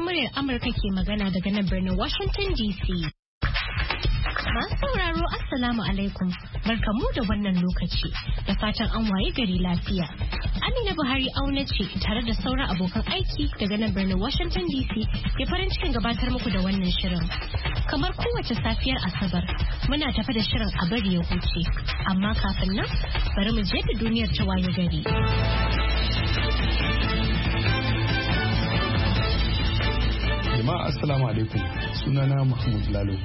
muryar Amurka ke magana daga nan birnin Washington DC. Masu sauraro Assalamu alaikum, barkamu da wannan lokaci da fatan an waye gari lafiya. Amina Buhari auna ce tare da sauran abokan aiki daga nan birnin Washington DC ke farin cikin gabatar muku da wannan shirin. Kamar kowace safiyar Asabar, muna tafi da shirin a bari ya huce, amma kafin nan bari mu je da duniyar ta waye gari. Jama'a Assalamu alaikum, sunana Mahmud Lalo.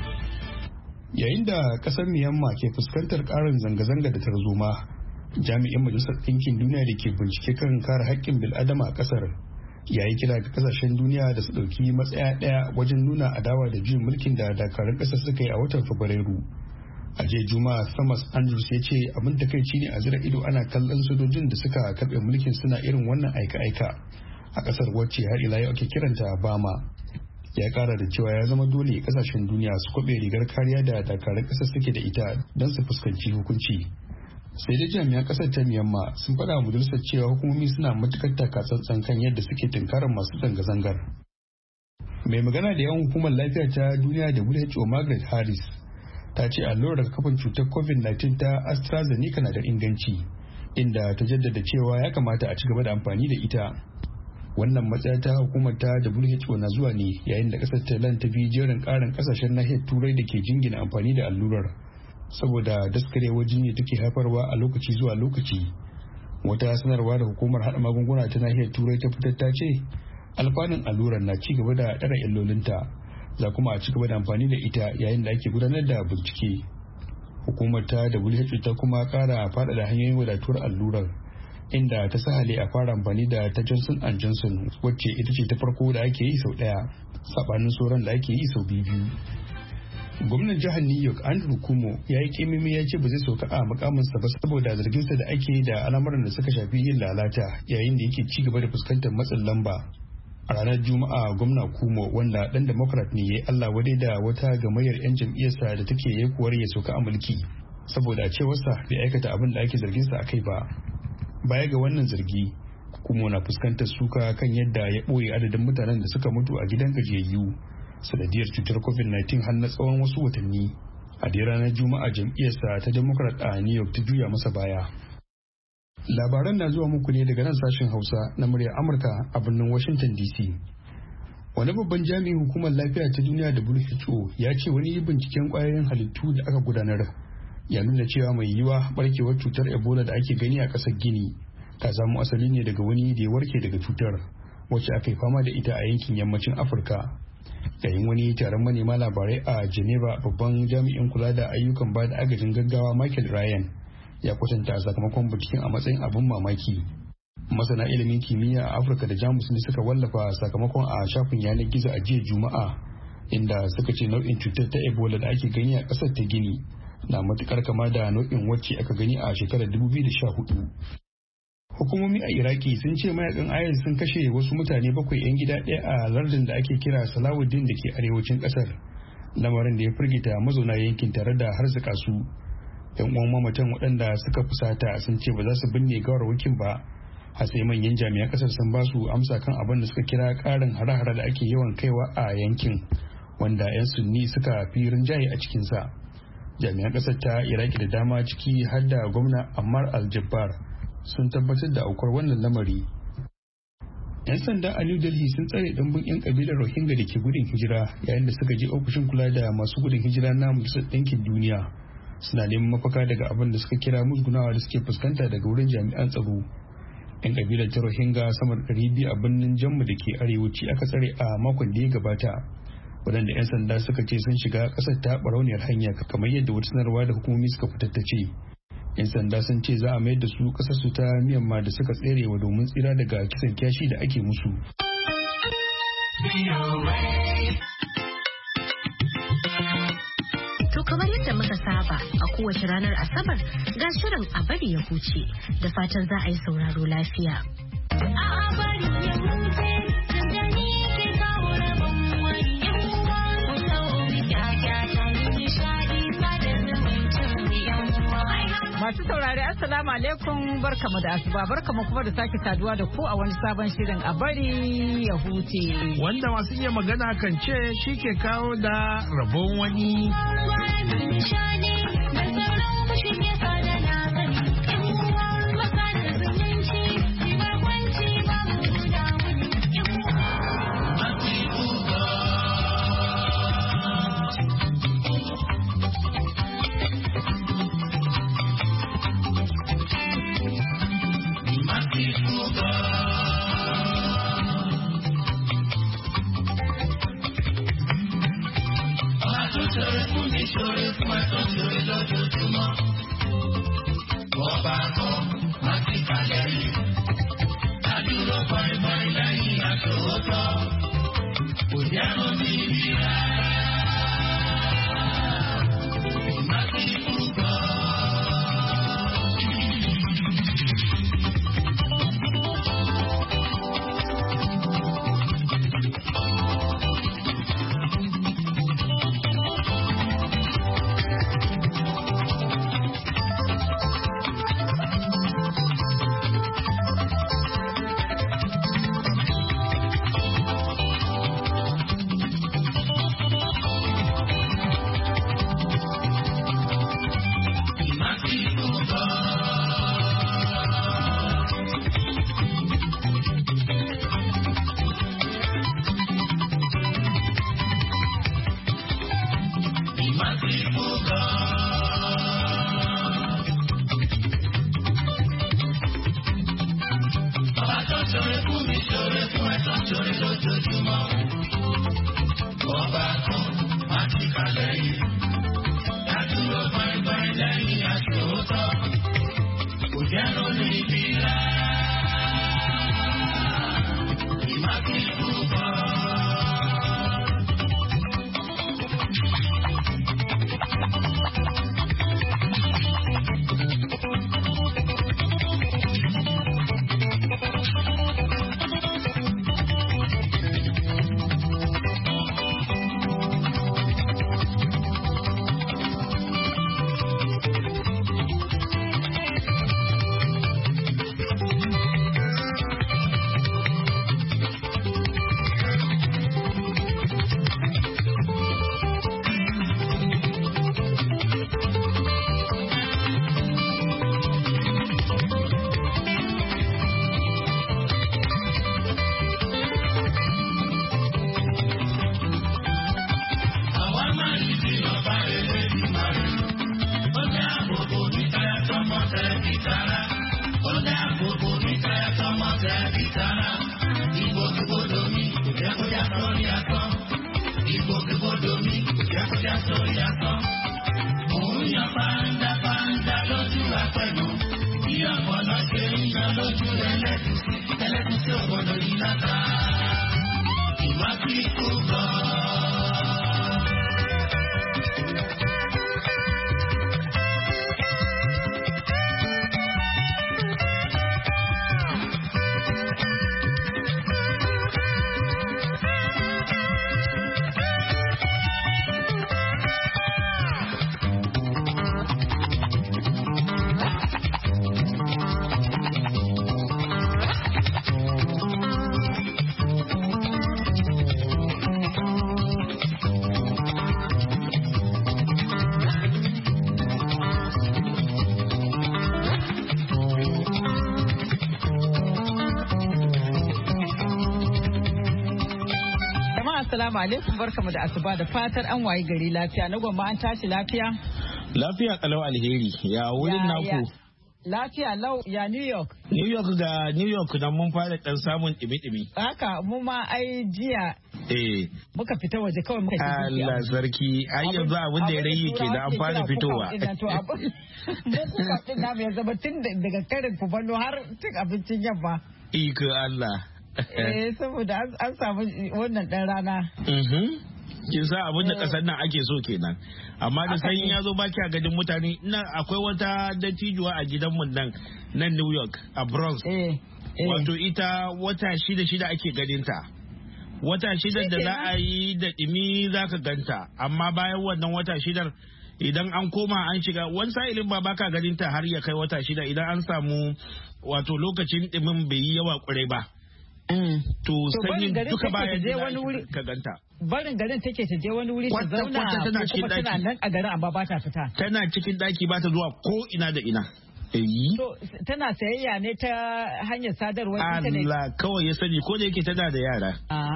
Yayin da kasar Myanmar ke fuskantar karin zanga-zanga da tarzoma, jami'in Majalisar Ɗinkin Duniya da ke bincike kan kare haƙƙin bil'adama a kasar ya yi kira ga kasashen duniya da su ɗauki matsaya ɗaya wajen nuna adawa da juyin mulkin da dakarun ƙasar suka yi a watan Fabrairu. A jiya Juma'a, Thomas Andrews ya ce abin takaici ne a zira ido ana kallon sojojin da suka karɓe mulkin suna irin wannan aika-aika a kasar wacce har ila yau ake kiranta Bama. Ya kara da cewa ya zama dole kasashen duniya su kwabe rigar kariya da dakarun kasar suke da ita don su fuskanci hukunci. Sai dai jami'an kasar ta Myanmar sun faɗa wa majalisar cewa hukumomi suna matukar takatsantsan kan yadda suke tunkarar masu zanga-zangar. Mai magana da yawan hukumar lafiya ta duniya da WHO Margaret Harris ta ce allurar kafin cutar COVID-19 ta AstraZeneca na da inganci, inda ta jaddada cewa ya kamata a ci gaba da amfani da ita. Wannan matsaya ta hukumar ta WHO na zuwa ne yayin da kasar Thailand ta bi jerin karin kasashen nahiyar Turai da ke jingina amfani da allurar saboda daskarewar jini take haifarwa a lokaci zuwa lokaci. Wata sanarwa da hukumar hada magunguna ta nahiyar Turai ta fitar ta ce alfanun allurar na ci gaba da ɗara illolinta, za kuma a ci gaba da amfani da ita yayin da ake gudanar da bincike. Hukumar ta WHO ta kuma kara faɗaɗa hanyoyin wadatuwar allurar, inda ta sahale a fara amfani da ta Johnson & Johnson wacce ita ce ta farko da ake yi sau ɗaya sabanin sauran da ake yi sau biyu. Gwamnan jihar New York Andrew Cuomo ya yi kimimi ya ce ba zai sauka a mukaminsa ba saboda zarginsa da ake yi da al'amuran da suka shafi yin lalata yayin da yake ci gaba da fuskantar matsin lamba. A ranar Juma'a, gwamna Cuomo, wanda ɗan Democrat ne, ya yi Allah wadai da wata gamayyar 'yan jam'iyyarsa da take yakuwar ya sauka a mulki saboda a cewarsa bai aikata abin da ake zarginsa a kai ba. Baya ga wannan zargi, kuma na fuskantar suka kan yadda ya ɓoye adadin mutanen da suka mutu a gidan gajiyayyu sanadiyar cutar COVID-19 har na tsawon wasu watanni. A dai ranar Juma'a, jam'iyyarsa ta Democrat a New York ta juya masa baya. Labaran na zuwa muku ne daga nan sashen Hausa na muryar Amurka a birnin Washington DC. Wani babban jami'in hukumar lafiya ta duniya WHO ya ce wani binciken kwayoyin halittu da aka gudanar ya nuna cewa mai yiwa barkewar cutar Ebola da ake gani a ƙasar Gini ta samu asali ne daga wani da ya warke daga cutar wacce aka yi fama da ita a yankin yammacin Afirka. Yayin wani taron manema labarai a Geneva, babban jami'in kula da ayyukan bada agajin gaggawa Michael Ryan ya kwatanta sakamakon binciken a matsayin abin mamaki. Masana ilimin kimiyya a Afirka da Jamus ne suka wallafa sakamakon a shafin yanar gizo a jiya Juma'a, inda suka ce nau'in cutar ta Ebola da ake gani a ƙasar ta Gini na matukar kama da nau'in wacce aka gani a shekarar 2014. Hukumomi a Iraki sun ce mayakan IS sun kashe wasu mutane 7 'yan gida ɗaya a lardin da ake kira Salahuddin da ke arewacin ƙasar, lamarin da ya firgita mazauna yankin tare da harzuka su. 'Yan uwan mamatan waɗanda suka fusata sun ce ba za su binne gawarwakin ba har sai manyan jami'an ƙasar sun ba su amsa kan abin da suka kira ƙarin hare-hare da ake yawan kaiwa a yankin, wanda 'yan Sunni suka fi rinjaye a cikinsa. Jami'an ƙasar ta Iraki da dama, ciki har da gwamna Ammar al-Jabbar, sun tabbatar da aukuwar wannan lamari. 'Yan sanda a New Delhi sun tsare ɗimbin 'yan kabilar Rohingya da ke gudun hijira yayin da suka je ofishin kula da masu gudun hijira na Majalisar Ɗinkin Duniya. Suna neman mafaka daga abin da suka kira musgunawa da suke fuskanta daga wurin jami'an tsaro. 'Yan kabilar ta Rohingya sama da 200 a birnin Jammu da ke arewaci aka tsare a makon da ya gabata, waɗanda 'yan sanda suka ce sun shiga ƙasar ta barauniyar hanya kamar yadda wata sanarwa da hukumomi suka fitar ta ce. 'Yan sanda sun ce za a mayar da su ƙasarsu ta Myanmar da suka tserewa domin tsira daga kisan kyashi da ake musu. To kamar yadda muka saba a kowace ranar Asabar ga shirin a bari ya huce da fatan za a yi sauraro lafiya. A bari ya huce. Masu saurari assalamu alaikum barkamu da asuba barkamu kuma da sake saduwa da ku a wani sabon shirin a bari ya huce. Wanda masu iya magana kan ce shi ke kawo da rabon wani. Assalamu alaikum barkamu da asuba da fatar an wayi gari lafiya na gwamma an tashi lafiya? Lafiya kalau alheri ya wurin naku. Lafiya lau ya New York. New York dan mun fara dan samun dimi-dimi. Haka mu ma ai jiya. Muka fita waje kawai muka shiga. Allah sarki ai yanzu abin da ya rage ke da an fara fitowa. Mu kuka din namu ya zama tun daga karin kuballo har cin abincin yamma. Iko Allah. Saboda an samu wannan dan rana. Kin sa abin da kasar nan ake so kenan. Amma da sanyi ya zo baki a gadin mutane ina akwai wata dattijuwa a gidanmu nan New York a Bronx. Wato ita wata shida ake ganinta. Wata shida da za a yi da ɗimi za ka ganta, amma bayan wannan wata shidar idan an koma an shiga wani sa'ilin ba baka ganin ta har ya kai wata 6 idan an samu wato lokacin dimin bai yi yawa kwarai ba. To sanyin duka ba ya ka ganta. Barin garin take ta je wani wuri ta zauna tana cikin daki. Tana nan a garin amma ba ta fita. Tana cikin daki ba ta zuwa ko ina da ina. To tana sayayya ne ta hanyar sadarwar internet. Allah kawai ya sani ko da yake tana da yara.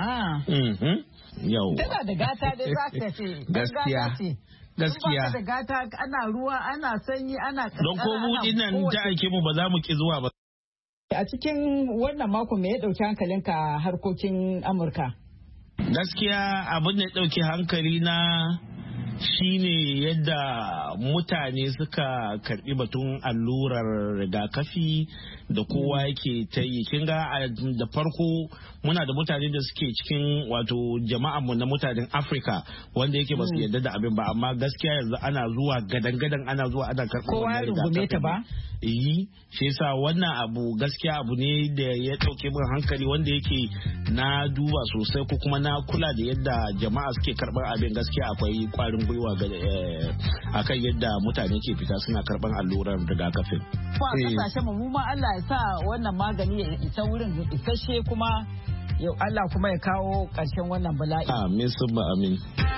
Yau. Tana da gata dai za ka ce. Gaskiya. Gaskiya. Tana da gata ana ruwa ana sanyi ana kankara. Don ko mu dinnan ta aike mu ba za mu ki zuwa ba. A cikin wannan mako me ya dauki hankalinka a harkokin Amurka? Gaskiya abin da ya dauki hankali na shine yadda mutane suka karbi batun allurar rigakafi da kowa yake ta yi. Kin ga da farko muna da mutane da suke cikin wato jama'an mu na mutanen Afirka wanda yake ba su yarda da abin ba, amma gaskiya yanzu ana zuwa gadan-gadan ana zuwa ana karɓar kowa ya rungume ta ba. Shi yasa wannan abu gaskiya abu ne da ya ɗauke min hankali wanda yake na duba sosai ko kuma na kula da yadda jama'a suke karɓar abin. Gaskiya akwai kwarin gwiwa akan yadda mutane ke fita suna karɓar allurar rigakafin. Ko a kasashen mu ma Allah ya sa wannan magani ya isa wurin isasshe kuma yau Allah kuma ya kawo ƙarshen wannan bala'i. Amin subba amin.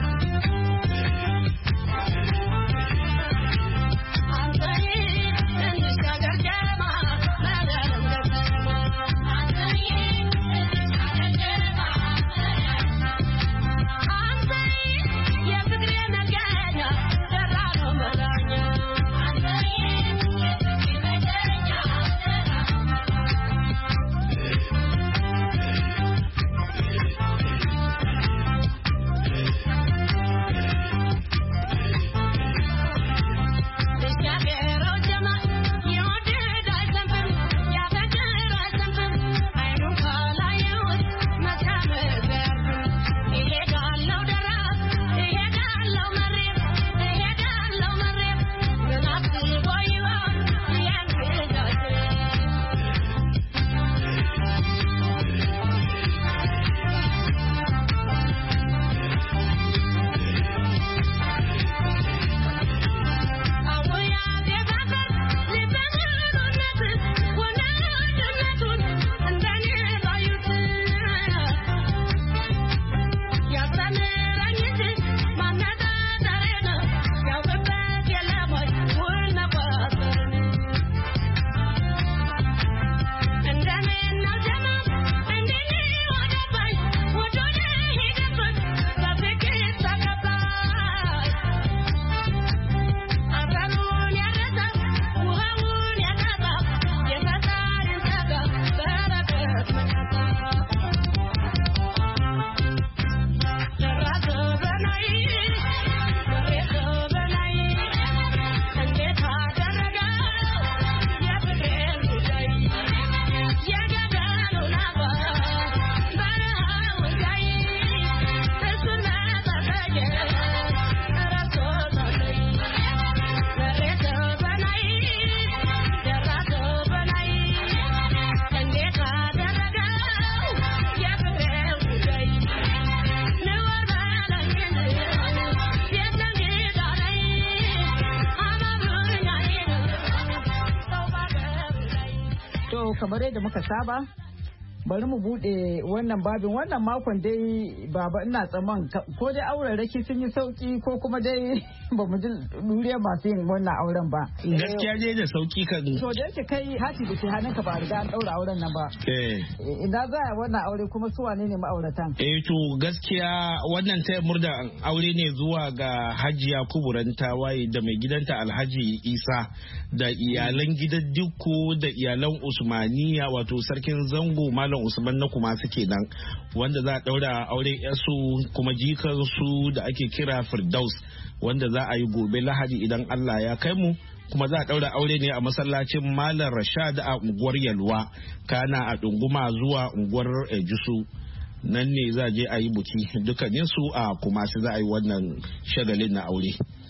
Kamar yadda muka saba bari mu bude wannan babin wannan makon dai baba ina tsaman ko dai auren raki sun yi sauki ko kuma dai ba mu ji duriyar masu yin wannan auren ba. Gaskiya dai da sauki kan. To da yake kai hati da ke hannunka ba riga an daura auren nan ba. Ina za a wannan aure kuma su wane ne ma'auratan? To gaskiya wannan taya murda aure ne zuwa ga Hajiya Kuburan Tawaye da mai gidanta Alhaji Isa da iyalan gidan Dikko da iyalan Usmaniya wato sarkin Zango Malam Usman na kuma suke nan wanda za a daura aure yasu kuma jikan su da ake kira Firdaus wanda za a yi gobe Lahadi idan Allah ya kai mu, kuma za a daura aure ne a masallacin Malam Rashad a unguwar Yalwa kana a Dunguma zuwa unguwar Ejisu. Nan ne za a je a yi buki dukkanin su a kuma su za a yi wannan shagalin na aure.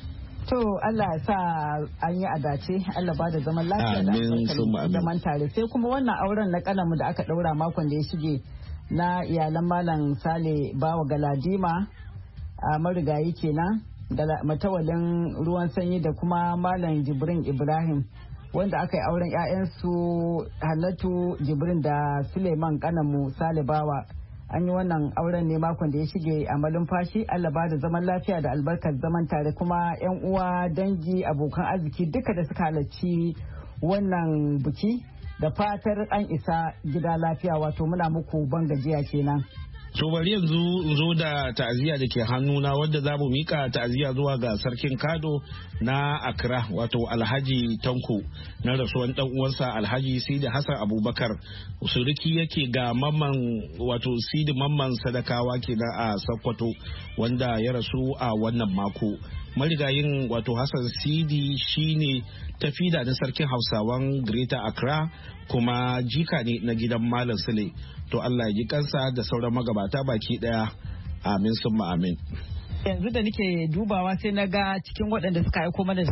To Allah ya sa an yi adace, Allah ba da zaman lafiya da zaman tare. Sai kuma wannan auren na kanamu da aka daura makon da ya shige na iyalan Malam Sale Bawa Galadima a marigayi kenan matawalin ruwan sanyi da kuma Malam Jibrin Ibrahim wanda aka yi auren 'ya'yansu Hannatu Jibrin da Suleiman Kanamu Salibawa. An yi wannan auren ne makon da ya shige a malumfashi. Allah ba da zaman lafiya da albarkar zaman tare, kuma 'yan uwa dangi abokan arziki duka da suka halarci wannan biki da fatar an isa gida lafiya. Wato muna muku ban gajiya kenan. To bari yanzu zo da ta'aziyya da ke hannuna wadda za mu mika ta'aziyya zuwa ga sarkin Kado na Accra, wato Alhaji Tanko, na rasuwan dan uwansa Alhaji Sidi Hassan Abubakar. Suriki yake ga mamman, wato Sidi Mamman Sadakawa kenan a Sokoto, wanda ya rasu a wannan mako. Marigayin wato Hassan Sidi shine tafida na sarkin Hausawan Greater Accra, kuma jika ne na gidan Malam Sule. To Allah ya ji kansa da sauran magabata baki daya. Amin summa amin. Yanzu da nake dubawa sai na ga cikin waɗanda suka aiko mana da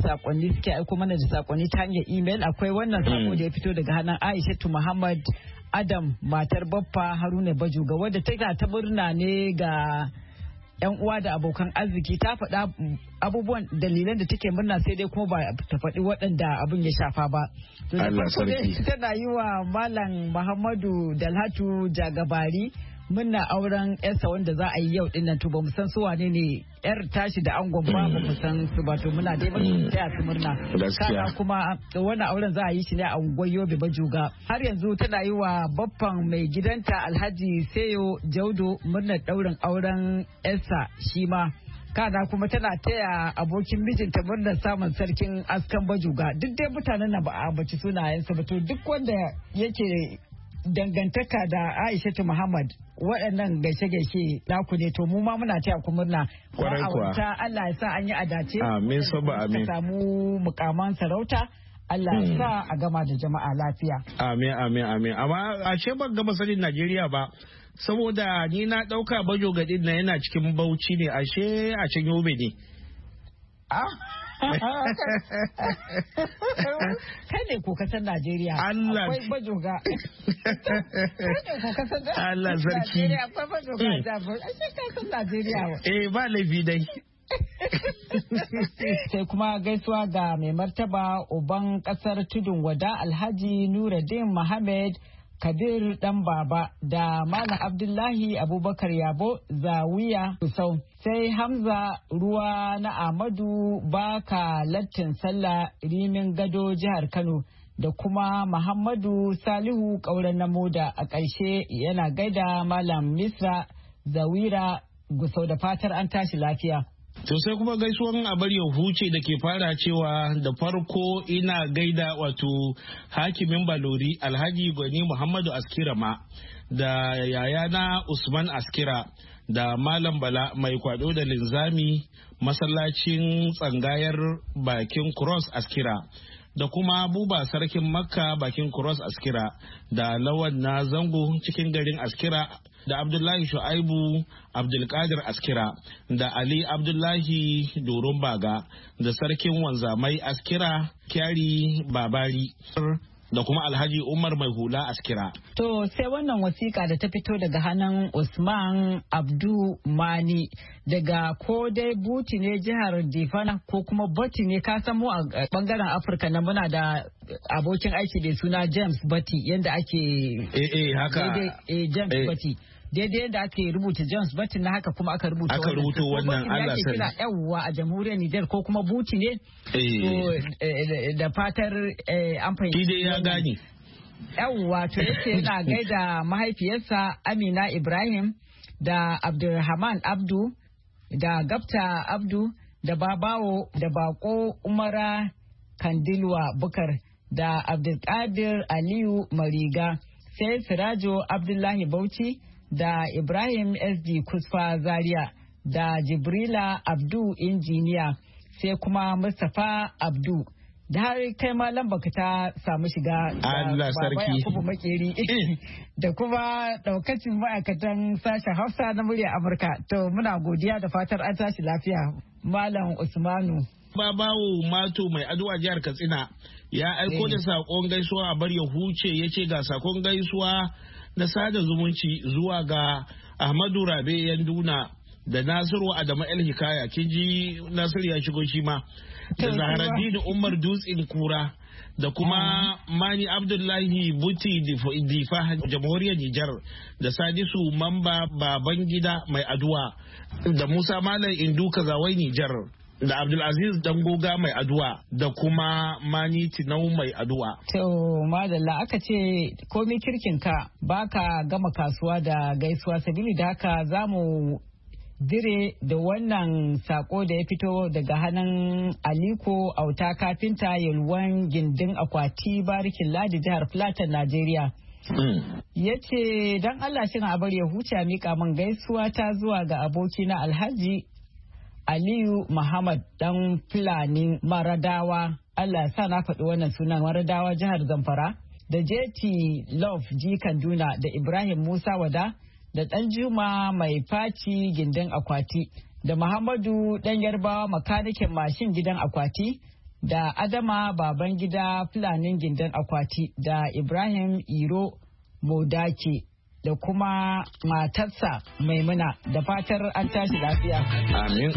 sakonni ta hanyar email akwai wannan sako da ya fito daga hannun Aishatu Muhammad Adam, matar Baffa Haruna Bajuga, wadda ta murna ne ga 'yan uwa da abokan arziki. Ta faɗa abubuwan dalilan da take murna, sai dai kuma ba ta faɗi waɗanda abin ya shafa ba. Allah sarki. Tana yi wa Malam Muhammadu Dalhatu Jagabari murna auren yarsa wanda za a yi yau dinnan. To ba mu san su wane ne yar tashi da angon ba mu san su ba, to muna dai mun taya su murna. Kana kuma wannan auren za a yi shi ne a unguwar Yobe Bajuga. Har yanzu tana yi wa baffan mai gidanta Alhaji Seyo Jaudo murnar daurin auren yarsa shi ma. Kana kuma tana taya abokin mijinta murnar samun sarkin askan Bajuga. Duk dai mutanen nan ba a baci sunayensu ba, to duk wanda yake dangantaka da Aishatu Muhammad waɗannan gaishe-gaishe naku ne, to mu ma muna taya ku murna. Kwarai kuwa. Allah ya sa an yi adace. Amin saba amin. Ka samu mukaman sarauta. Allah ya sa a gama da jama'a lafiya. Amin amin amin. Amma ashe ban gama sanin Najeriya ba. Saboda ni na ɗauka Bajoga din na yana cikin Bauchi ne, ashe a can Yobe ne. Kai ne ko kasar Najeriya. Allah. Akwai Bajoga. Kai ne ko kasar Allah sarki. Akwai Bajoga da kasar Najeriya. Ba laifi dai. Sai kuma gaisuwa ga mai martaba uban kasar Tudun Wada Alhaji Nuruddin Mohammed Kabir dan baba da Malam Abdullahi Abubakar Yabo Zawiya Kusau, sai Hamza Ruwa na Ahmadu Baka Lattin Sallah Rimin Gado jihar Kano, da kuma Muhammadu Salihu Kauran na Moda. A ƙarshe yana gaida Malam Misra Zawira Gusau, da fatar an tashi lafiya. To sai kuma gaisuwan abar ya huce da ke fara cewa da farko ina gaida wato hakimin Balori Alhaji Gwani Muhammadu Askira ma, da yayana Usman Askira, da Malam Bala mai kwado da linzami masallacin tsangayar bakin Cross Askira, da kuma Buba Sarkin Makka bakin Cross Askira, da Lawan na Zango cikin garin Askira, da Abdullahi Shu'aibu Abdulkadir Askira, da Ali Abdullahi Doron Baga, da Sarkin Wanzamai Askira Kyari Babari, da kuma Alhaji Umar Mai Hula Askira. To sai wannan wasiƙa da ta fito daga hannun Usman Abdu Mani daga ko dai Buti ne jihar Difana ko kuma Bati ne, ka san mu a bangaren Afirka na muna da abokin aiki da suna James Bati yanda ake haka James Bati. Daidai da ake rubuta James Button na haka kuma aka rubuta wannan Allah sani. Kira yawwa a jamhuriyar Nijar ko kuma Buti ne. Da fatar an fahimci. Shi ya gani. Yawwa to yake yana gaida mahaifiyarsa Amina Ibrahim da Abdulrahman Abdu da Gafta Abdu da Babawo da Bako Umara Kandilwa Bukar da Abdulkadir Aliyu Mariga, sai Sirajo Abdullahi Bauchi da Ibrahim SD Kusfa Zaria da Jibrila Abdu Injiniya, sai kuma Mustapha Abdu. Da har kai ma lambaka ta samu shiga Allah sarki Yakubu Makeri da kuma daukacin ma'aikatan sashen Hausa na murya Amurka. To muna godiya da fatar an tashi lafiya. Malam Usmanu Babawo Mato mai addu'a jihar Katsina ya aiko da sakon gaisuwa a bar ya huce, yace ga sakon gaisuwa na sada zumunci zuwa ga Ahmadu Rabe Yanduna da Nasiru Adamu El Hikaya, kin ji Nasiru ya shigo shi ma, da Zaharaddin Umar Dutsen Kura, da kuma Mani Abdullahi Buti Difa Jamhuriyar Nijar, da Sadisu Mamba Babangida Mai Aduwa, da Musa Malam Indu Kazawai Nijar, da Abdulaziz Dangoga Mai Aduwa, da kuma Mani Tinau Mai Aduwa. To madalla, aka ce komai kirkinka baka gama kasuwa da gaisuwa, sabili da haka za mu dire da wannan sako da ya fito daga hannun Aliko Auta kafinta Yalwan Gindin Akwati Barikin Ladi jihar Plateau, Najeriya. Ya ce don Allah shi a bari ya huce mika min gaisuwa ta zuwa ga abokina Alhaji Aliyu Muhammad dan Fulani Maradawa, Allah sa na faɗi wannan sunan, Maradawa jihar Zamfara, da JT Love G Kanduna, da Ibrahim Musa Wada, da Ɗanjuma Mai Faci Gindin Akwati, da Muhammadu Ɗan Yarbawa makanikin mashin gidan Akwati, da Adama Babangida Fulanin Gindin Akwati, da Ibrahim Iro Modake, da kuma matarsa Maimuna, da fatar an tashi lafiya. Amin.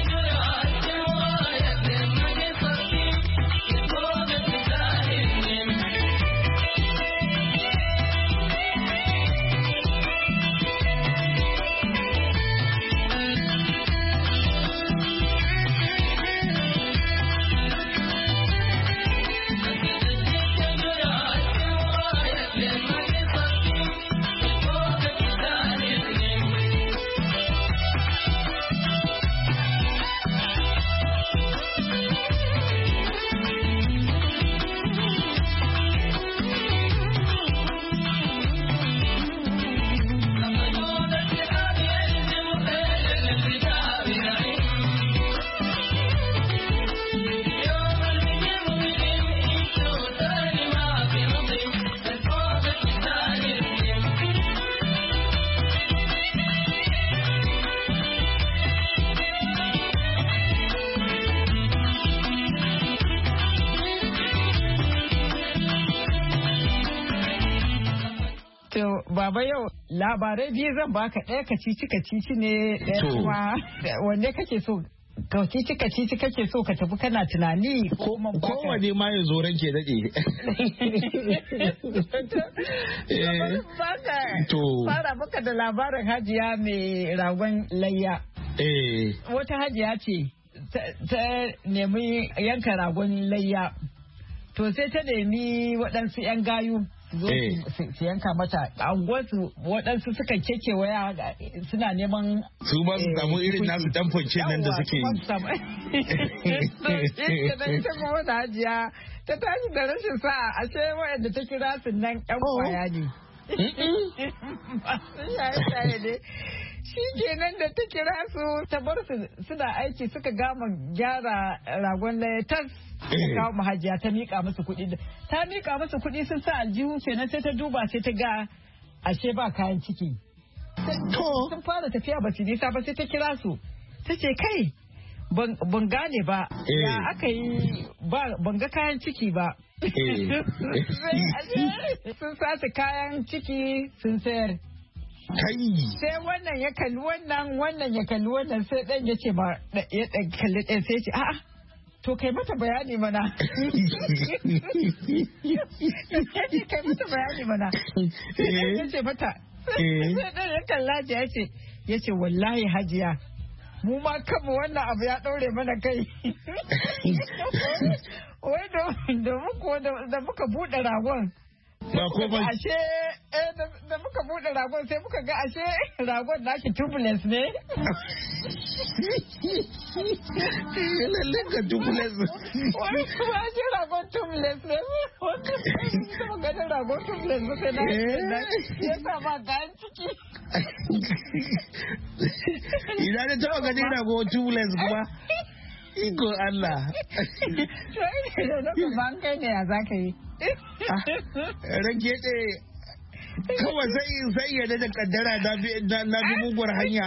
Baba yau labarai biyu zan baka, ɗaya kacici ne, ɗaya kuma wanne kake so? Kacici kake so ka tafi kana tunani ko man baka? Kowane ma ya zo ranke daɗe. Fara baka da labarin hajiya mai ragon layya. Wata hajiya ce ta nemi yanka ragon layya. To sai ta nemi waɗansu 'yan gayu su yanka mata. Anguwarsu waɗansu suka kekewaya suna neman su ba su samu irin nasu tamfoncin nan da suke yi. Ta kuma wata hajiya ta tashi da rashin sa'a, ashe waɗanda ta kira su nan 'yan kwaya ne. Masu shaye-shaye ne. Shi kenan da ta kira su ta bar su suna aiki, suka gama gyara ragon layatas. Kawo mahajiya ta miƙa musu kuɗi. Ta miƙa musu kuɗi sun sa aljihu kenan, sai ta duba sai ta ga ashe ba kayan ciki. Sun fara tafiya ba su nisa ba, sai ta kira su. Ta ce kai ban gane ba, ya aka yi ban ga kayan ciki ba. Sun sace kayan ciki sun sayar. Sai wannan ya kalli wannan ya kalli wannan, sai ɗan ya ce ba ya kalli ɗan sai ce a'a. To kai mata bayani mana. Kai mata bayani mana. Ya ce mata. Sai ɗan ya kalla ya ce wallahi hajiya, mu ma kanmu wannan abu ya ɗaure mana kai. Wai da muka buɗe ragon. Ba ko ba. Ashe da muka buɗe ragon sai muka ga ashe ragon naki turbulence ne. Lallai ka turbulence. Wani kuma ashe ragon turbulence ne. Wanda kuma ganin ragon turbulence sai na ya sa ba kayan ciki. Idan da taɓa ganin ragon turbulence kuma. Iko Allah. Ban kai ne ya za ka yi. Rage ɗe kawai sai ya da kaddara na bi muguwar hanya.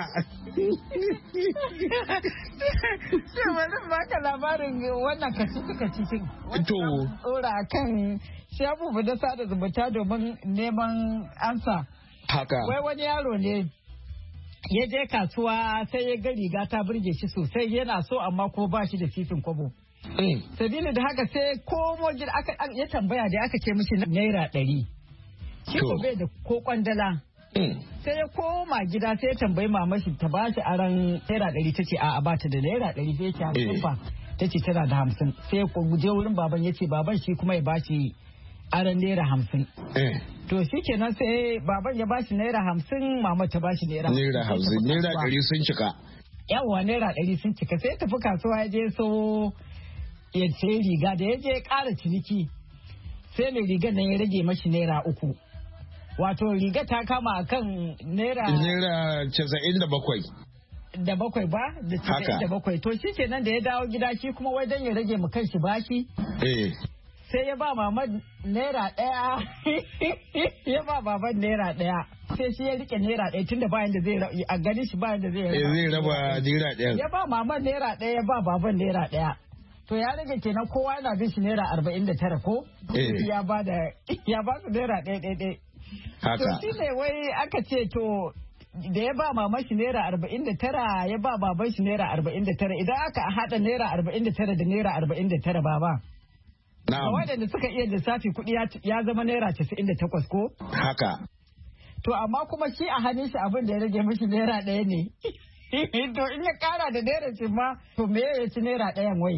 Wani baka labarin wannan kacici-kacicin. To. Tsora kan shafu da sada zumunta domin neman ansa. Haka. Wai wani yaro ne ya je kasuwa sai ya ga riga ta burge shi sosai yana so amma ko ba shi da sisin kwabo. Sabili da haka sai komo gida ya tambaya da aka ce mishi naira 100. Shi ko bai da ko kwandala. Sai ya koma gida sai ya tambayi mama shi ta ba shi aran naira 100 ta ce a'a ba ta da naira 100 sai ya ce ba ta ce tana da 50. Sai ya je wurin baban ya ce baban shi kuma ya ba shi aran naira 50. To shi kenan sai baban ya ba shi naira 50 mama ta ba shi naira 50. Naira 100 sun cika. Yawwa naira 100 sun cika sai ya tafi kasuwa ya je so ya sayi riga da ya je ƙara ciniki sai mai rigar nan ya rage mashi naira 3. Wato riga ta kama a kan naira 97. Da bakwai ba da 97. To shi kenan da ya dawo gida shi kuma wai dan ya rage mu kanshi bashi. Sai ya ba mama naira 1 ya ba baban naira 1 sai shi ya rike naira 1 tunda bayan da zai a gani shi bayan da zai raba naira 1 ya ba mama naira 1 ya ba baban naira 1. To ya rage kenan kowa yana bin shi naira 49 ko? Ya ba su naira 1. Haka. To shi ne wai aka ce to da ya ba mama shi naira 49 ya ba baban shi naira 49 idan aka haɗa naira 49 da naira 49 baba. Na'am. Waɗanda suka iya lissafi kuɗi ya zama naira 98 ko? Haka. To amma kuma shi a hannun shi abin da ya rage mishi naira 1 ne. To in ya kara da naira ce ma to me ya ci naira 1 wai.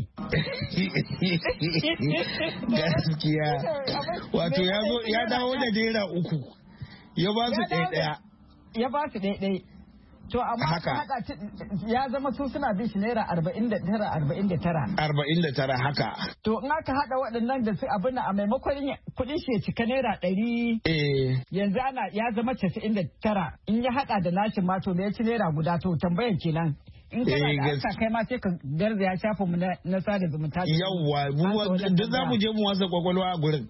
Gaskiya. Wato ya dawo da naira 3. Ya ba su 1. Ya ba su 1. To amma haka ya zama su suna bin shi naira 49 haka. To in aka hada waɗannan da su abin a maimakon kuɗin shi ya cika naira 100 yanzu ya zama 99 in ya hada da nashin ma to me ya ci naira guda to tambayan kenan. In kana da aka kai ma sai ka garza ya shafa mu na sada zumunta. Yawwa duk za mu je mu wasa kwakwalwa a gurin.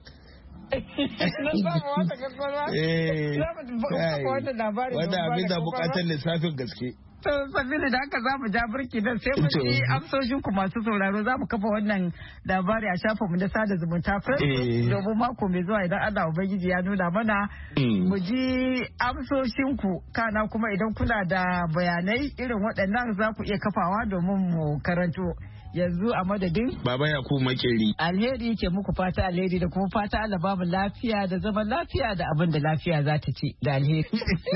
Wanda abin da bukatar lissafin gaske. Sabili da haka za mu ja birki nan sai mu ci amsoshin ku masu sauraro za mu kafa wannan labari a shafinmu na sada zumunta Facebook domin mako mai zuwa idan Allah Ubangiji ya nuna mana mu ji amsoshin ku kana kuma idan kuna da bayanai irin waɗannan za ku iya kafawa domin mu karanto. Yanzu a madadin Baba Yakubu Makeri alheri ke muku fata alheri da kuma fata Allah babu lafiya da zaman lafiya da abin da lafiya za ta ci da alheri.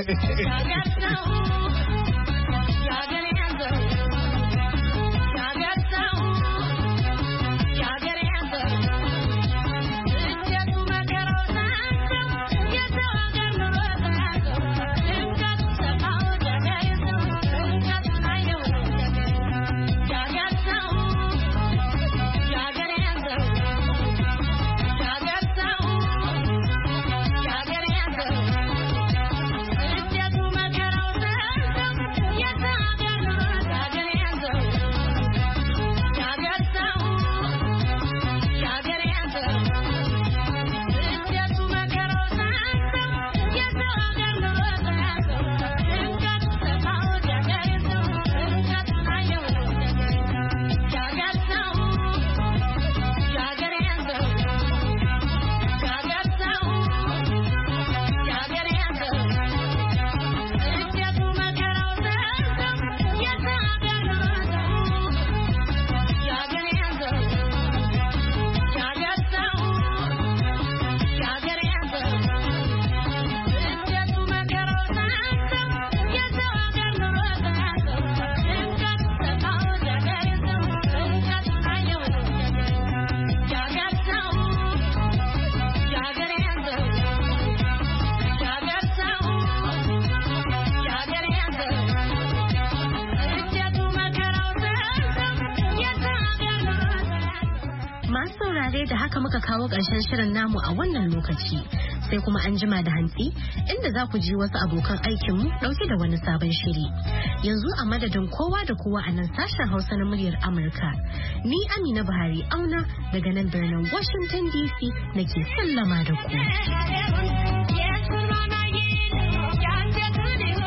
Da haka muka kawo ƙarshen shirin namu a wannan lokaci sai kuma an jima da hantsi inda za ku ji wasu abokan aikinmu ɗauke da wani sabon shiri. Yanzu a madadin kowa da kowa a nan sashen Hausa na muryar Amurka. Ni Amina Buhari Auna daga nan birnin Washington DC nake sallama da ku.